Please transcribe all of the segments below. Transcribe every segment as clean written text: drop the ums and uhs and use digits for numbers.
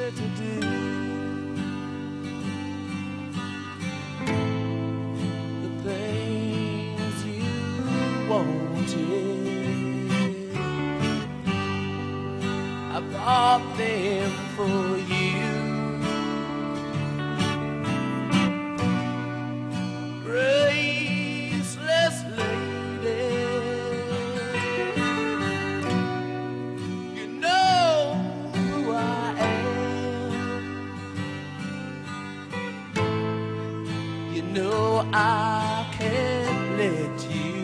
easy to do. The things you wanted, I bought them for you. Graceless lady, you know who I am. You know I can't let you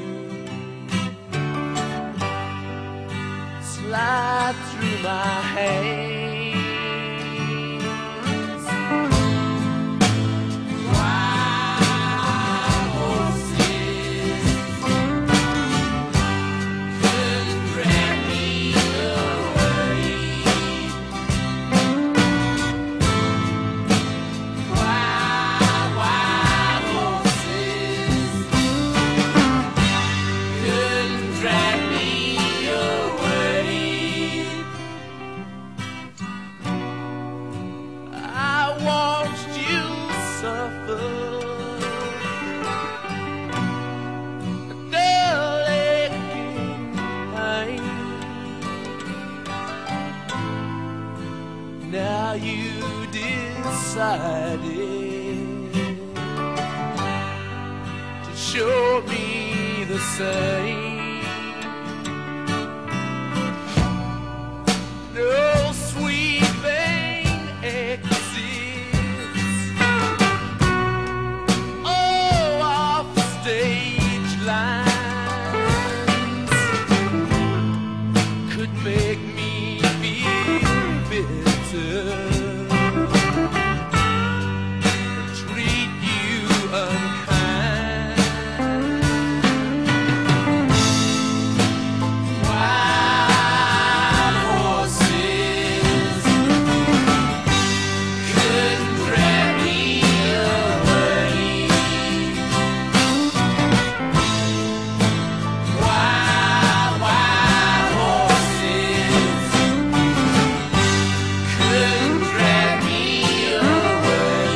slide through my hands. Wild horses couldn't drag me away. Wild horses couldn't drag me away. I watched you suffer a dull aching pain. Now you decided to show me the same. No sweet thing exists. Oh, off stage lines could make me feel bitter, treat you unkind. Wild horses couldn't drag me away. Wild horses couldn't drag me away.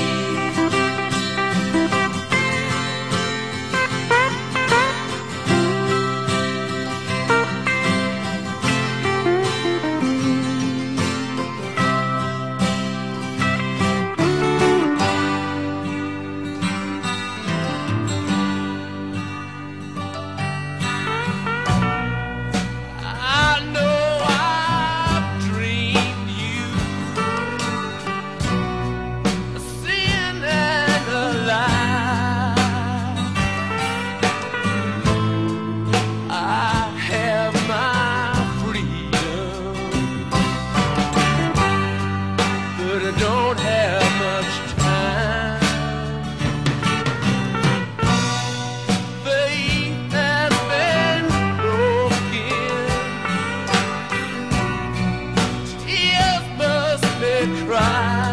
I know I've dreamed you a sin and a lie. I have my freedom, but I don't have much time. Faith has been broken, tears must be cried.